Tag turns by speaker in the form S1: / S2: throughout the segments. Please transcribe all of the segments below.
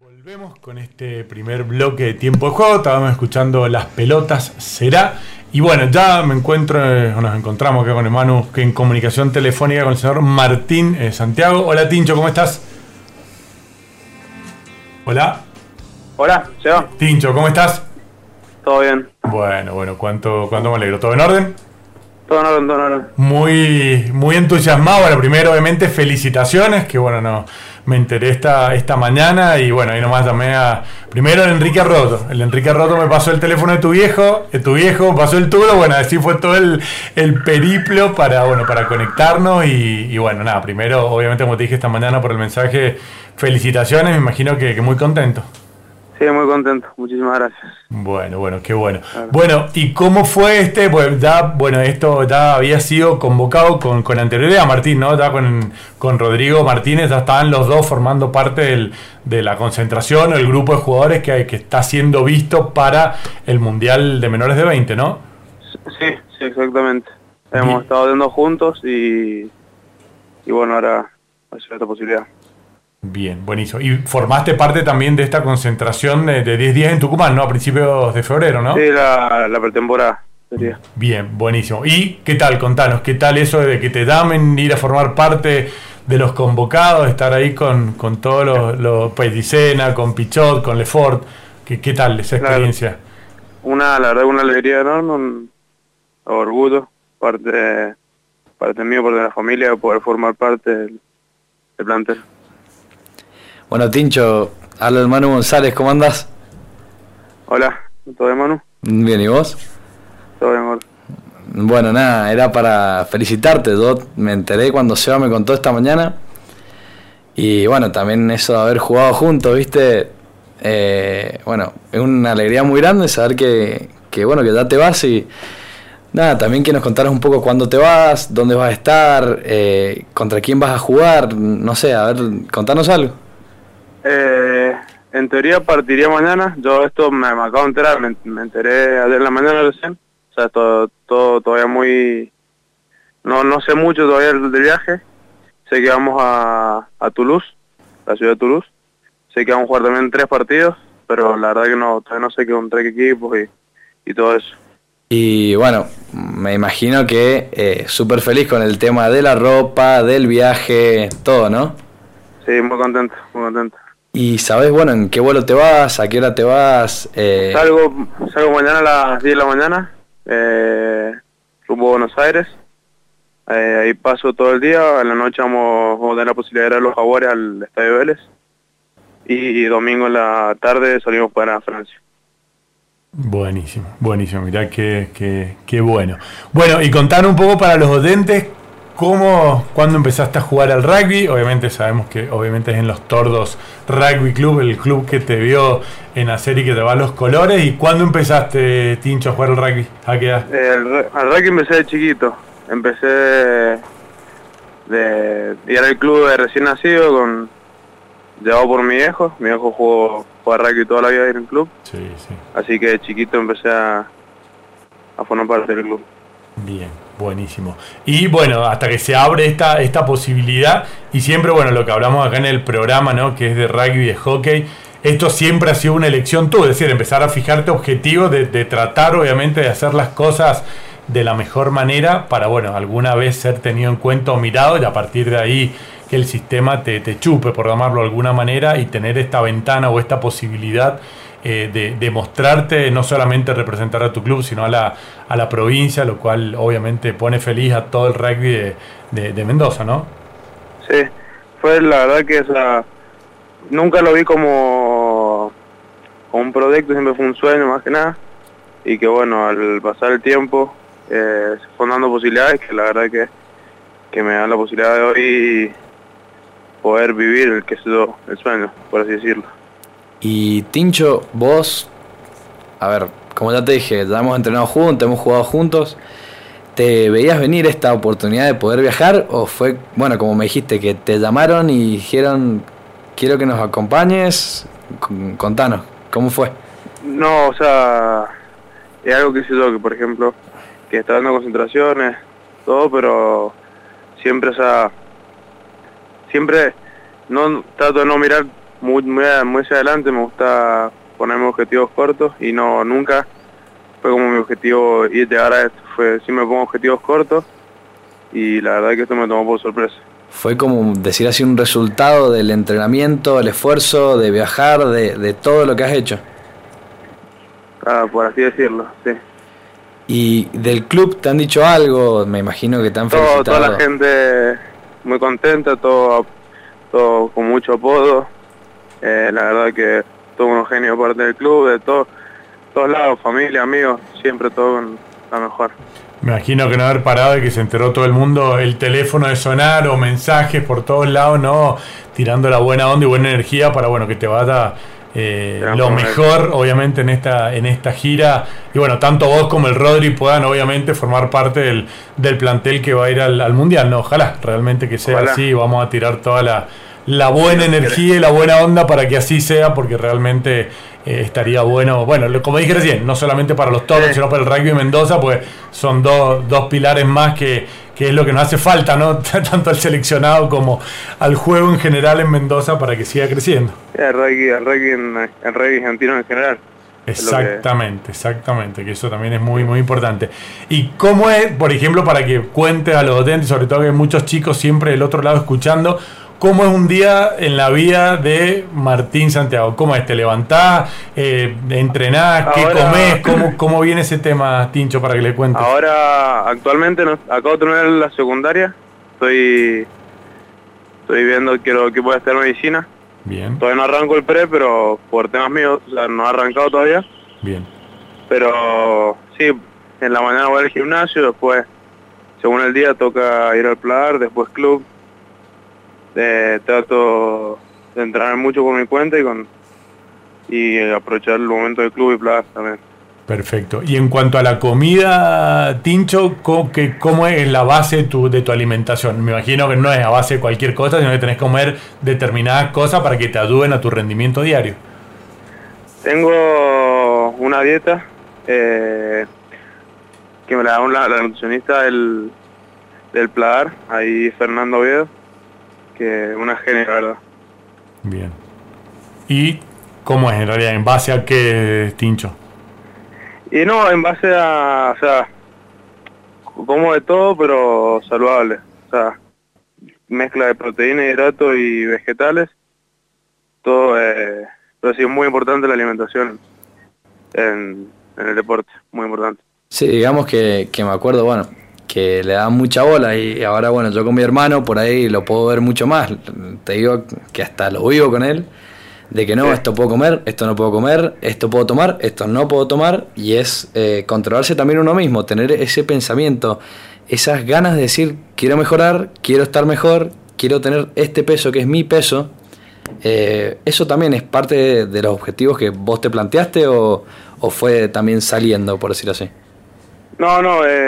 S1: Volvemos con este primer bloque de tiempo de juego. Estábamos escuchando Las Pelotas Será. Y bueno, ya nos encontramos acá con el Manu, que en comunicación telefónica con el señor Martín Santiago. Hola Tincho, ¿cómo estás? Hola.
S2: Hola, Seba.
S1: Tincho, ¿cómo estás?
S2: Todo bien.
S1: Bueno, cuánto me alegro. ¿Todo en orden?
S2: Todo en orden, todo en orden.
S1: Muy entusiasmado. Bueno, primero obviamente felicitaciones, que bueno, me enteré esta mañana y bueno, ahí nomás llamé primero el Enrique Roto. El Enrique Roto me pasó el teléfono de tu viejo pasó el tuyo, bueno, así fue todo el periplo para conectarnos y bueno, nada, primero obviamente como te dije esta mañana por el mensaje, felicitaciones, me imagino que muy contento.
S2: Sí, muy contento, muchísimas gracias.
S1: Bueno, qué bueno. Claro. Bueno, ¿y cómo fue esto ya había sido convocado con anterioridad, Martín, ¿no? Ya con Rodrigo Martínez, ya estaban los dos formando parte de la concentración o el grupo de jugadores que está siendo visto para el Mundial de menores de 20, ¿no?
S2: Sí, exactamente. Hemos estado yendo juntos y bueno, ahora hay esta posibilidad.
S1: Bien, buenísimo. Y formaste parte también de esta concentración de 10 días en Tucumán, ¿no? A principios de febrero, ¿no?
S2: Sí, la pretemporada sería.
S1: Bien, buenísimo. ¿Y qué tal? Contanos, ¿qué tal eso de que te llamen, ir a formar parte de los convocados, estar ahí con todos los Pellicena, con Pichot, con Lefort? ¿Qué tal esa experiencia?
S2: La verdad, una alegría enorme, un orgullo, parte mío, parte de la familia, de poder formar parte del plantel.
S3: Bueno, Tincho, habla el Manu González, ¿cómo andás?
S2: Hola, ¿todo bien, Manu?
S3: Bien, ¿y vos?
S2: Todo bien, amor.
S3: Bueno, nada, era para felicitarte. Yo me enteré cuando Seba me contó esta mañana. Y bueno, también eso de haber jugado juntos, ¿viste? Bueno, es una alegría muy grande saber que ya te vas y... Nada, también que nos contaras un poco cuándo te vas, dónde vas a estar, contra quién vas a jugar, no sé, a ver, contanos algo.
S2: En teoría partiría mañana. Yo esto me acabo de enterar, me enteré ayer en la mañana recién. O sea, todo todavía muy... No sé mucho todavía del viaje. Sé que vamos a Toulouse, la ciudad de Toulouse. Sé que vamos a jugar también 3 partidos, pero la verdad que todavía no sé contra qué equipos y todo eso.
S3: Y bueno, me imagino que súper feliz con el tema de la ropa, del viaje, todo, ¿no?
S2: Sí, muy contento, muy contento.
S3: ¿Y sabés, bueno, en qué vuelo te vas? ¿A qué hora te vas?
S2: Salgo mañana a las 10 de la mañana, rumbo a Buenos Aires. Ahí paso todo el día. En la noche vamos a tener la posibilidad de ir a los Jaguares al Estadio Vélez. Y domingo en la tarde salimos para Francia.
S1: Buenísimo, mirá qué bueno. Bueno, y contar un poco para los oyentes, ¿cuándo empezaste a jugar al rugby? Obviamente sabemos que es en los Tordos Rugby Club, el club que te vio en nacer y que te va a los colores. ¿Y cuándo empezaste, Tincho, a jugar al rugby? ¿A qué edad?
S2: Al rugby empecé de chiquito. Empecé de ir al club de recién nacido, llevado por mi viejo. Mi viejo jugó rugby toda la vida en el club.
S1: Sí.
S2: Así que de chiquito empecé a formar parte del club.
S1: Bien, buenísimo. Y bueno, hasta que se abre esta posibilidad, y siempre, bueno, lo que hablamos acá en el programa, ¿no? Que es de rugby y de hockey, esto siempre ha sido una elección tú, es decir, empezar a fijarte objetivos de tratar, obviamente, de hacer las cosas de la mejor manera para, bueno, alguna vez ser tenido en cuenta o mirado, y a partir de ahí que el sistema te chupe, por llamarlo de alguna manera, y tener esta ventana o esta posibilidad de mostrarte, no solamente representar a tu club, sino a la provincia, lo cual obviamente pone feliz a todo el rugby de Mendoza, ¿no?
S2: Sí, fue la verdad que nunca lo vi como un proyecto, siempre fue un sueño más que nada, y que bueno, al pasar el tiempo se fueron dando posibilidades que la verdad que me dan la posibilidad de hoy poder vivir el sueño, por así decirlo.
S3: Y Tincho, vos, a ver, como ya te dije, ya hemos entrenado juntos, hemos jugado juntos. ¿Te veías venir esta oportunidad de poder viajar? ¿O fue, bueno, como me dijiste, que te llamaron y dijeron, quiero que nos acompañes? Contanos, ¿cómo fue?
S2: No, o sea, es algo que hice yo, que por ejemplo, que está dando concentraciones, todo, pero siempre, o sea, siempre trato de no mirar muy hacia adelante, me gusta ponerme objetivos cortos y nunca fue como mi objetivo ir a llegar a esto. Sí me pongo objetivos cortos y la verdad que esto me tomó por sorpresa.
S3: Fue como decir así un resultado del entrenamiento, el esfuerzo, de viajar, de todo lo que has hecho.
S2: Por así decirlo, sí.
S3: ¿Y del club te han dicho algo? Me imagino que te han felicitado.
S2: Toda la gente muy contenta, todo con mucho apodo. La verdad que todos unos genios parte del club, de todos lados, familia, amigos, siempre todo con la mejor.
S1: Me imagino que no haber parado y que se enteró todo el mundo, el teléfono de sonar o mensajes por todos lados, ¿no? Tirando la buena onda y buena energía para, bueno, que te vaya lo mejor, obviamente, en esta gira. Y bueno, tanto vos como el Rodri puedan, obviamente, formar parte del plantel que va a ir al Mundial, ¿no? Ojalá, realmente que sea así, vamos a tirar toda la buena energía y la buena onda para que así sea, porque realmente estaría bueno, como dije recién, no solamente para los toros, sino para el rugby de Mendoza, pues son dos pilares más que es lo que nos hace falta, ¿no? Tanto al seleccionado como al juego en general en Mendoza para que siga creciendo.
S2: El rugby argentino en general.
S1: Exactamente, que eso también es muy, muy importante. ¿Y cómo es, por ejemplo, para que cuentes a los docentes, sobre todo que hay muchos chicos siempre del otro lado escuchando, cómo es un día en la vida de Martín Santiago? ¿Cómo es? ¿Te levantás, entrenás, qué comés? ¿Cómo viene ese tema, Tincho, para que le cuentes?
S2: Ahora, actualmente, acabo de terminar la secundaria, estoy viendo que voy a estudiar medicina.
S1: Bien.
S2: Todavía no arranco el pre, pero por temas míos, o sea, no he arrancado todavía.
S1: Bien.
S2: Pero sí, en la mañana voy al gimnasio, después, según el día, toca ir al Pladar, después club. Trato de entrenar mucho por mi cuenta y aprovechar el momento del club y Pladar también.
S1: Perfecto. Y en cuanto a la comida, Tincho, ¿cómo es la base de tu alimentación? Me imagino que no es a base de cualquier cosa, sino que tenés que comer determinadas cosas para que te ayuden a tu rendimiento diario.
S2: Tengo una dieta que me la da la nutricionista del Pladar, ahí Fernando Oviedo, que es una genia, la verdad.
S1: Bien. ¿Y cómo es en realidad? ¿En base a qué, Tincho?
S2: Y no, en base a, o sea, como de todo, pero saludable. O sea, mezcla de proteína, hidratos y vegetales. Todo, pero sí es muy importante la alimentación en el deporte, muy importante.
S3: Sí, digamos que me acuerdo, bueno, que le da mucha bola y ahora, bueno, yo con mi hermano por ahí lo puedo ver mucho más. Te digo que hasta lo vivo con él. De que no, esto puedo comer, esto no puedo comer, esto puedo tomar, esto no puedo tomar, y es controlarse también uno mismo, tener ese pensamiento, esas ganas de decir, quiero mejorar, quiero estar mejor, quiero tener este peso que es mi peso. ¿Eso también es parte de los objetivos que vos te planteaste o fue también saliendo, por decirlo así?
S2: No,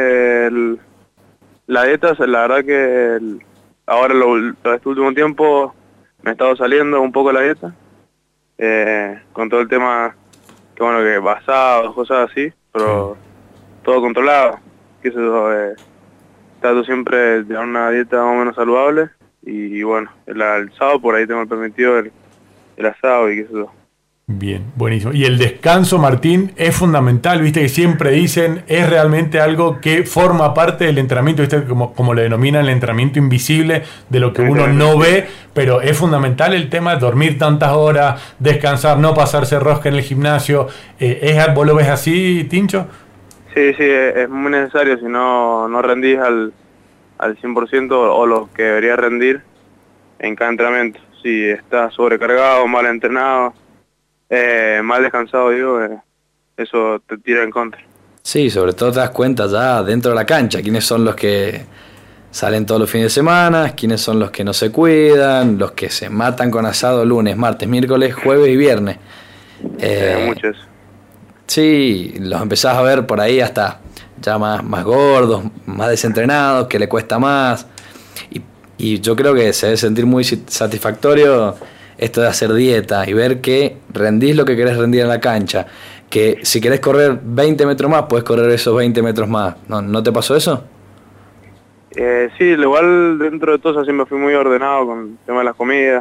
S2: la dieta, la verdad que ahora este último tiempo me ha estado saliendo un poco la dieta. Con todo el tema que basados, cosas así, pero todo controlado. Que eso, trato siempre de llevar una dieta más o menos saludable y bueno, el sábado por ahí tengo permitido el asado y qué sé yo.
S1: Bien, buenísimo. Y el descanso, Martín, es fundamental, viste que siempre dicen, es realmente algo que forma parte del entrenamiento, viste como le denominan el entrenamiento invisible, de lo que uno no ve, pero es fundamental el tema de dormir tantas horas, descansar, no pasarse rosca en el gimnasio. ¿Vos lo ves así, Tincho?
S2: Sí, es muy necesario, si no rendís al 100% o lo que deberías rendir en cada entrenamiento. Si estás sobrecargado, mal entrenado, mal descansado, eso te tira en contra.
S3: Sí, sobre todo te das cuenta ya dentro de la cancha quiénes son los que salen todos los fines de semana, quiénes son los que no se cuidan, los que se matan con asado lunes, martes, miércoles, jueves y viernes.
S2: Muchos.
S3: Sí, los empezás a ver por ahí hasta ya más gordos, más desentrenados, que le cuesta más. Y yo creo que se debe sentir muy satisfactorio esto de hacer dieta y ver que rendís lo que querés rendir en la cancha, que si querés correr 20 metros más, puedes correr esos 20 metros más. ¿No te pasó eso?
S2: Sí, igual dentro de todo siempre fui muy ordenado con el tema de las comidas,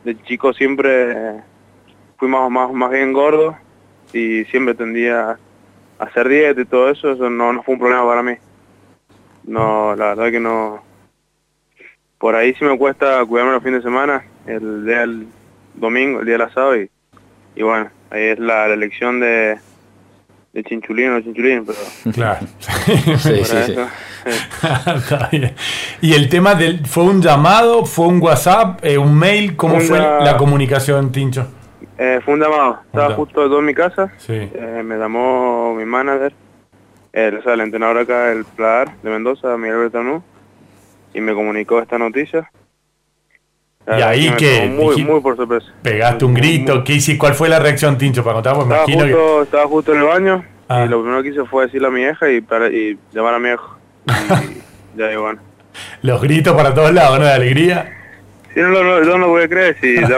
S2: de chico siempre fui más bien gordo y siempre tendía a hacer dieta y todo eso no fue un problema para mí. No, la verdad que no. Por ahí sí me cuesta cuidarme los fines de semana, el día del domingo, el día del asado y bueno, ahí es la elección de chinchulín o chinchulín, pero...
S1: Claro.
S3: Sí, sí, sí.
S1: Está bien. Y el tema ¿fue un llamado, fue un WhatsApp, un mail? ¿Cómo fue la comunicación, Tincho?
S2: Fue un llamado. Estaba justo todo en mi casa.
S1: Sí.
S2: Me llamó mi manager, el entrenador acá del Pladar de Mendoza, Miguel Bertanú, y me comunicó esta noticia.
S1: Y ahí que
S2: muy por sorpresa.
S1: Pegaste un grito, ¿qué hiciste? ¿Cuál fue la reacción, Tincho? Para contar, pues
S2: estaba justo en el baño y lo primero que hice fue decirle a mi hija y llamar a mi hijo. Y ya, y bueno.
S1: Los gritos para todos lados, ¿no? De alegría.
S2: Sí, yo no lo voy a creer, si ya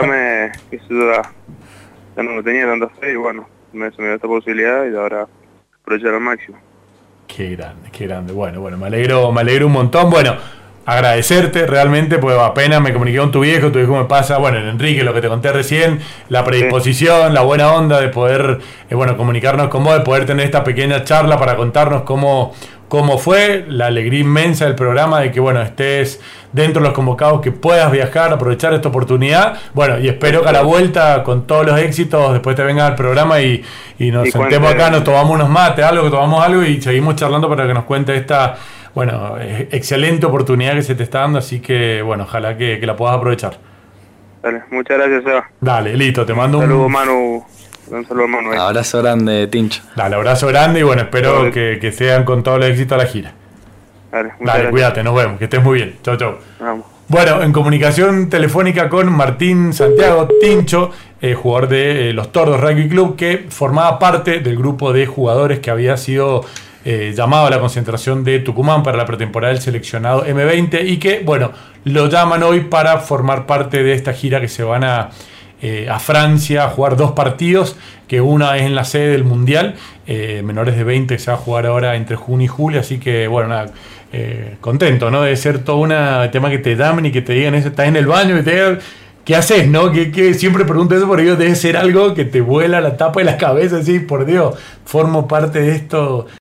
S2: ya no tenía tanta fe y bueno, se me dio esta posibilidad y ahora aprovechar al máximo.
S1: Qué grande. Bueno, me alegro un montón. Bueno, agradecerte realmente, pues apenas me comuniqué con tu viejo me pasa, bueno, en Enrique, lo que te conté recién, la predisposición, la buena onda de poder, comunicarnos con vos, de poder tener esta pequeña charla para contarnos cómo fue, la alegría inmensa del programa, de que, bueno, estés dentro de los convocados, que puedas viajar, aprovechar esta oportunidad, bueno, y espero que a la vuelta, con todos los éxitos, después te vengas al programa y nos sentemos acá, nos tomamos unos mates, tomamos algo y seguimos charlando para que nos cuente esta... Bueno, excelente oportunidad que se te está dando, así que, bueno, ojalá que la puedas aprovechar.
S2: Dale, muchas gracias, Seba.
S1: Dale, listo, te mando
S2: un saludo, Manu.
S3: Abrazo grande, Tincho.
S1: Dale, abrazo grande y, bueno, espero que sean con todo el éxito a la gira. Dale, cuídate, nos vemos, que estés muy bien. Chau.
S2: Vamos.
S1: Bueno, en comunicación telefónica con Martín Santiago Tincho, jugador de los Tordos Rugby Club, que formaba parte del grupo de jugadores que había sido... llamado a la concentración de Tucumán para la pretemporada del seleccionado M20 y que, bueno, lo llaman hoy para formar parte de esta gira que se van a Francia a jugar 2 partidos, que una es en la sede del Mundial, menores de 20, que se va a jugar ahora entre junio y julio, así que, bueno, nada, contento, ¿no? De ser todo un tema que te llamen y que te digan eso, estás en el baño y te digan... ¿Qué haces, no? Que siempre pregunto eso, porque debe ser algo que te vuela la tapa de la cabeza, así, por Dios, formo parte de esto